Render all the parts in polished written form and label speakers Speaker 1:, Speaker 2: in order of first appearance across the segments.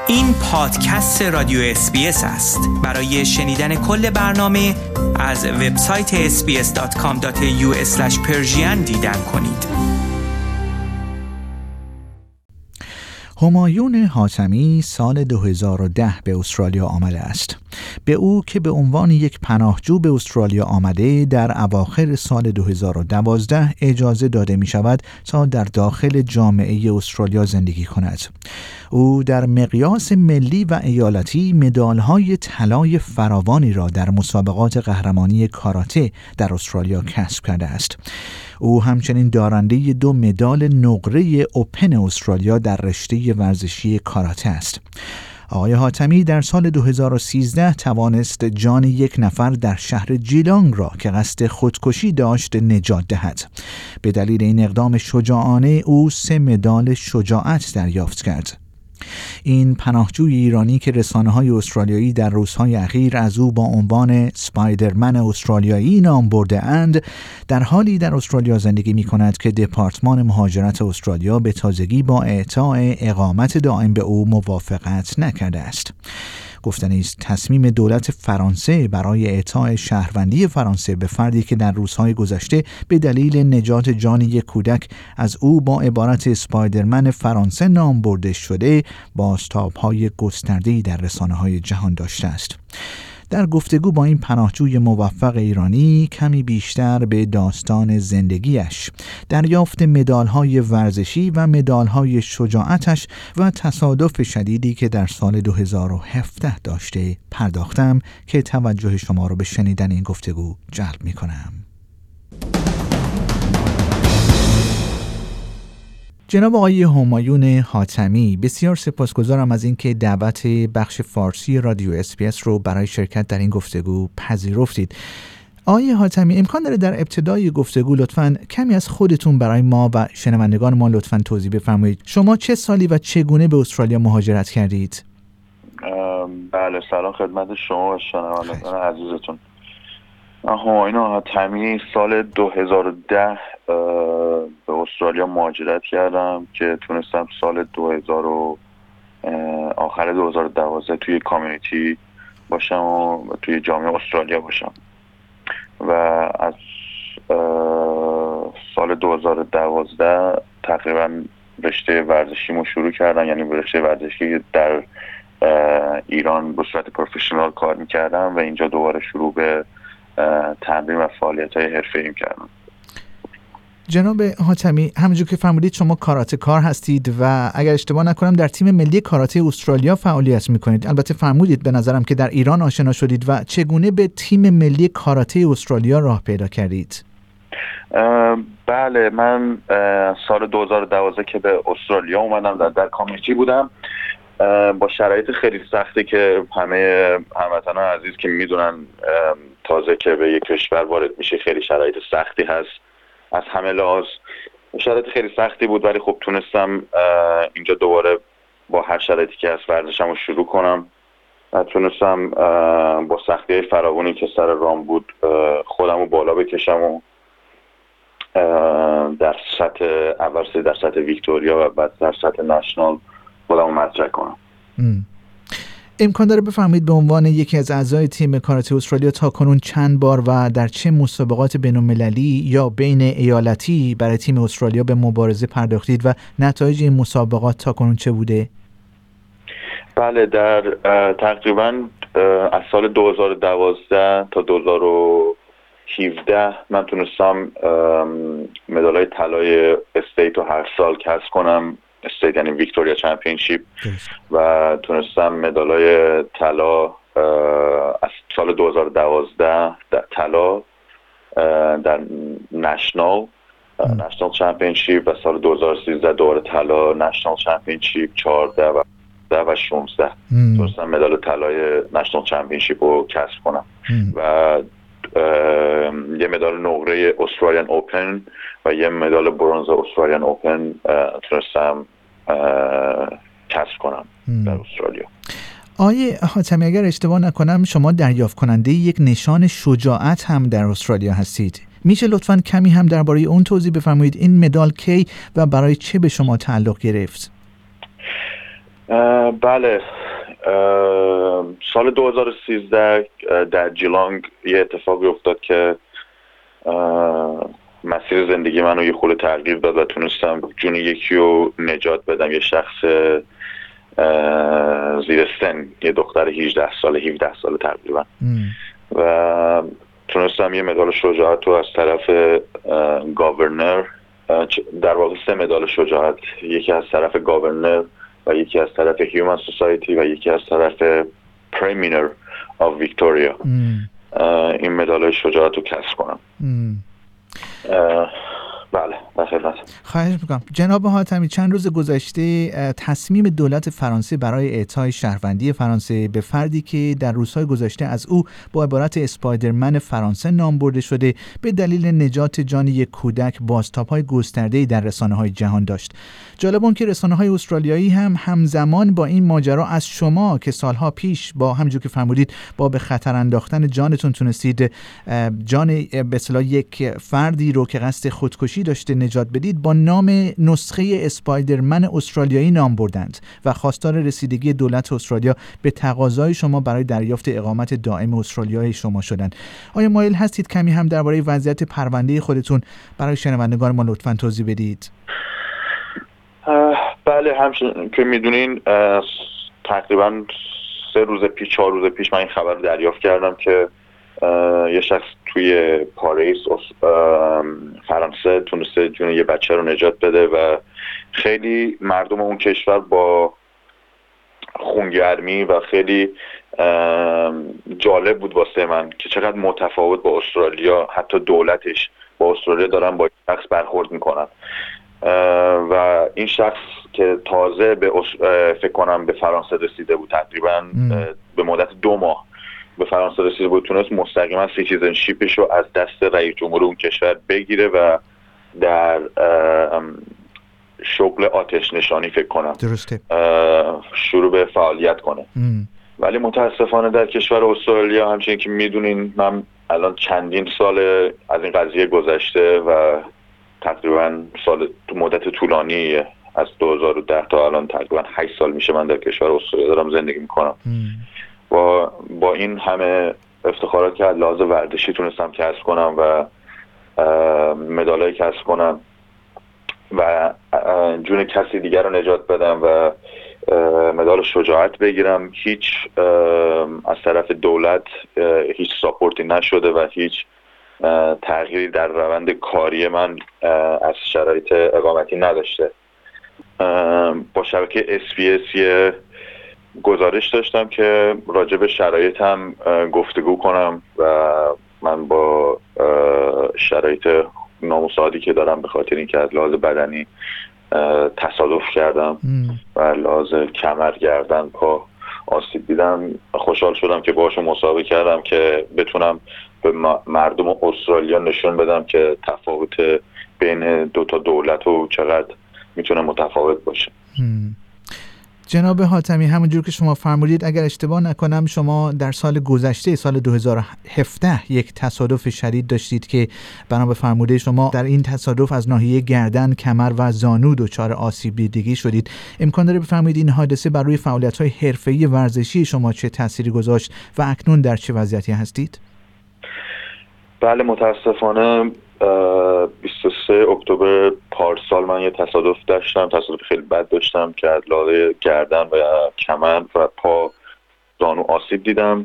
Speaker 1: این پادکست رادیو SBS است. برای شنیدن کل برنامه از وبسایت sbs.com.au/persian دیدن کنید.
Speaker 2: همایون حاتمی سال 2010 به استرالیا آمده است. به او که به عنوان یک پناهجو به استرالیا آمده در اواخر سال 2012 اجازه داده می شود تا در داخل جامعه استرالیا زندگی کند. او در مقیاس ملی و ایالتی مدال‌های طلای فراوانی را در مسابقات قهرمانی کاراته در استرالیا کسب کرده است. او همچنین دارنده 2 مدال نقره اوپن استرالیا در رشته ورزشی کاراته است. آقای حاتمی در سال 2013 توانست جان یک نفر در شهر جیلانگ را که قصد خودکشی داشت نجات دهد. به دلیل این اقدام شجاعانه او 3 مدال شجاعت دریافت کرد. این پناهجوی ایرانی که رسانه‌های استرالیایی در روزهای اخیر از او با عنوان سپایدرمن استرالیایی نام برده اند، در حالی در استرالیا زندگی می‌کند که دپارتمان مهاجرت استرالیا به تازگی با اعطای اقامت دائم به او موافقت نکرده است. گفتنی است تصمیم دولت فرانسه برای اعطای شهروندی فرانسه به فردی که در روزهای گذشته به دلیل نجات جان یک کودک از او با عبارت اسپایدرمن فرانسه نام برده شده بازتاب‌های گسترده‌ای در رسانه‌های جهان داشته است. در گفتگو با این پناهجوی موفق ایرانی کمی بیشتر به داستان زندگیش، دریافت مدال‌های ورزشی و مدال‌های شجاعتش و تصادف شدیدی که در سال 2017 داشته پرداختم که توجه شما را به شنیدن این گفتگو جلب می‌کنم. جناب آقای همایون حاتمی، بسیار سپاسگزارم از اینکه دعوت بخش فارسی رادیو SBS رو برای شرکت در این گفتگو پذیرفتید. آقای حاتمی، امکان داره در ابتدای گفتگو لطفاً کمی از خودتون برای ما و شنوندگان ما لطفاً توضیح بفرمایید. شما چه سالی و چگونه به استرالیا مهاجرت کردید؟
Speaker 3: بله، سلام خدمت شما و شنوندگان عزیزتون. همایون حاتمی سال 2010 به استرالیا مهاجرت کردم که تونستم سال آخر 2012 توی کامیونیتی باشم و توی جامعه استرالیا باشم و از سال 2012 تقریبا رشته ورزشیمو شروع کردم، یعنی رشته ورزشی در ایران به صورت پروفشنال کار میکردم و اینجا دوباره شروع به تمرین و فعالیت‌های حرفه‌ای کردم.
Speaker 2: جناب حاتمی، همونجور که فرمودید شما کاراته کار هستید و اگر اشتباه نکنم در تیم ملی کاراته استرالیا فعالیت میکنید. البته فرمودید به نظرم که در ایران آشنا شدید و چگونه به تیم ملی کاراته استرالیا راه پیدا کردید؟
Speaker 3: بله، من سال 2012 که به استرالیا اومدم در کامیونیتی بودم با شرایط خیلی سختی که همه هموطنان عزیز که میدونن تازه که به یک کشور وارد میشه خیلی شرایط سختی هست از همه لحاظ. شرایط خیلی سختی بود ولی خب تونستم اینجا دوباره با هر شرایطی که از ورزشم رو شروع کنم و تونستم با سختی‌های فراوانی که سر رام بود خودم رو بالا بکشم و در سطح اول در سطح ویکتوریا و بعد در سطح نشنال خودم رو مطرح کنم.
Speaker 2: امکان داره بفرمایید به عنوان یکی از اعضای تیم کاراته استرالیا تاکنون چند بار و در چه مسابقات بین‌المللی یا بین ایالتی برای تیم استرالیا به مبارزه پرداختید و نتایج این مسابقات تاکنون چه بوده؟
Speaker 3: بله، در تقریبا از سال 2012 تا 2017 من تونستم مدال‌های طلای استیت رو هر سال کسب کنم. استیت یعنی ویکتوریا چمپیونشیپ و تونستم مدالای طلا از سال 2012 در طلا در نشنال چمپیونشیپ و سال 2013 دوباره طلا نشنال چمپیونشیپ 14 و 16 تونستم مدال طلای نشنال چمپیونشیپ رو کسب کنم و یه مدال نقره استرالیان اوپن و یه مدال برنز استرالیان اوپن تونستم کسب کنم در استرالیا.
Speaker 2: آقای حاتمی، اگر اشتباه نکنم شما دریافت کننده یک نشان شجاعت هم در استرالیا هستید. میشه لطفاً کمی هم درباره اون توضیح بفرمایید؟ این مدال کی و برای چه به شما تعلق گرفت؟
Speaker 3: بله، سال 2013 در جیلانگ یه اتفاقی افتاد که مسیر زندگی منو یه خورده تغییر داد و تونستم جون یکی رو نجات بدم. یه شخص زیر سن، یه دختر 18 ساله تقریبا، و تونستم یه مدال شجاعت رو از طرف گاورنر، در واقع 3 مدال شجاعت، یکی از طرف گاورنر و یکی از طرف هیومن سوسایتی و یکی از طرف پریمینر آف ویکتوریا، این مدال شجاعت رو کسب کنم. بله، بخیرت.
Speaker 2: خواهش میکنم. جناب حاتمی، چند روز گذشته تصمیم دولت فرانسه برای اعطای شهروندی فرانسه به فردی که در روزهای گذشته از او با عبارت اسپایدرمن فرانسه نام برده شده به دلیل نجات جان یک کودک بازتاب‌های گسترده‌ای در رسانه‌های جهان داشت. جالب اون که رسانه‌های استرالیایی هم همزمان با این ماجرا از شما که سالها پیش با همونجور که فرمودید با به خطر انداختن جانتون تونستید جان به اصطلاح یک فردی رو که قصد خودکشی داشته نجات بدید، با نام نسخه اسپایدرمن استرالیایی نام بردند و خواستار رسیدگی دولت استرالیا به تقاضای شما برای دریافت اقامت دائم استرالیایی شما شدند. آیا مایل هستید کمی هم درباره وضعیت پرونده خودتون برای شنوندگان ما لطفاً توضیح بدید؟
Speaker 3: بله، همچنین که میدونین تقریبا 4 روز پیش من این خبر رو دریافت کردم که یه شخص توی پاریس فرانسه تونسته جون یه بچه رو نجات بده و خیلی مردم اون کشور با خونگرمی و خیلی جالب بود واسه من که چقدر متفاوت با استرالیا، حتی دولتش با استرالیا دارن با شخص برخورد میکنن. و این شخص که تازه فکر کنم به فرانسه رسیده بود، تقریبا به مدت 2 ماه به فرانسه رسیده بود، تونست مستقیما سیتیزنشیپش رو از دست رئیس جمهور اون کشور بگیره و در شغل آتش نشانی فکر کنم
Speaker 2: درسته
Speaker 3: شروع به فعالیت کنه. ولی متاسفانه در کشور استرالیا همچنین که میدونین من الان چندین سال از این قضیه گذشته و تقریبا مدت طولانی از 2010 تا الان تقریبا 8 سال میشه من در کشور استرالیا دارم زندگی میکنم. با این همه افتخارات که از لحاظ ورزشی تونستم کسب کنم و مدالای کسب کنم و جون کسی دیگر رو نجات بدم و مدال شجاعت بگیرم، هیچ از طرف دولت هیچ ساپورتی نشده و هیچ تغییری در روند کاری من از شرایط اقامتی نداشته. با شبکه SBS یه گزارش داشتم که راجع به شرایطم گفتگو کنم و من با شرایط نامساعدی که دارم به خاطر اینکه از لحاظ بدنی تصادف کردم و لحاظ کمر، گردن، پا آسیب دیدم، خوشحال شدم که باهاشون مصاحبه کردم که بتونم به مردم استرالیا نشون بدم که تفاوت بین 2 تا دولت و چقدر میتونه متفاوت باشه.
Speaker 2: جناب حاتمی، همونجور که شما فرمودید، اگر اشتباه نکنم شما در سال گذشته سال 2017 یک تصادف شدید داشتید که بنا به فرموده شما در این تصادف از ناحیه گردن، کمر و زانو دچار آسیب دیدگی شدید. امکان داره بفرمایید این حادثه بر روی فعالیت‌های حرفه‌ای ورزشی شما چه تأثیری گذاشت و اکنون در چه وضعیتی هستید؟
Speaker 3: بله، متاسفانه 23 اکتبر پارسال من یه تصادف خیلی بد داشتم که از لحاظ گردن و کمر و پا، زانو آسیب دیدم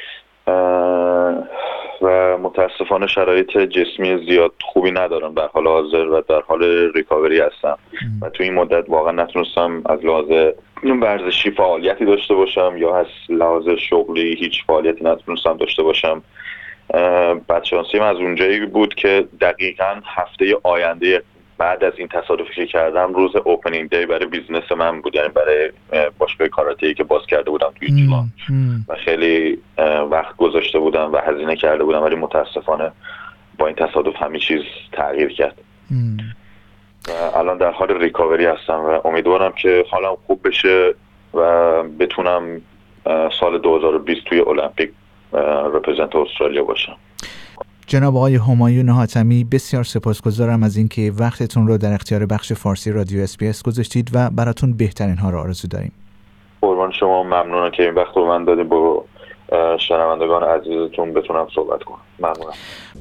Speaker 3: و متاسفانه شرایط جسمی زیاد خوبی ندارم در حال حاضر و در حال ریکاوری هستم و تو این مدت واقعا نتونستم از لحاظ ورزشی فعالیتی داشته باشم یا از لحاظ شغلی هیچ فعالیتی نتونستم داشته باشم. بدشانسیم از اونجایی بود که دقیقاً هفته آینده بعد از این تصادفی که کردم روز اوپنینگ دی برای بیزنس من بود، یعنی برای باشگاه کاراته‌ای که باز کرده بودم توی جیلان و خیلی وقت گذاشته بودم و هزینه کرده بودم، ولی متاسفانه با این تصادف همه چیز تغییر کرد و الان در حال ریکاوری هستم و امیدوارم که حالم خوب بشه و بتونم سال 2020 توی المپیک رپرزنت استرالیا باشم.
Speaker 2: جناب آقای همایون حاتمی، بسیار سپاسگزارم از اینکه وقتتون رو در اختیار بخش فارسی رادیو SBS گذاشتید و براتون بهترین ها رو آرزو داریم.
Speaker 3: واقعا شما ممنونم که این وقت رو من دادیم با شنوندگان عزیزتون بتونم صحبت کنم. ممنونم.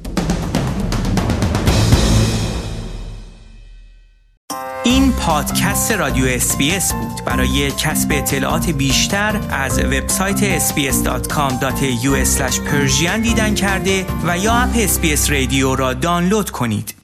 Speaker 1: این پادکست رادیو SBS بود. برای کسب اطلاعات بیشتر از وبسایت sbs.com.au/persian دیدن کرده و یا اپ SBS رادیو را دانلود کنید.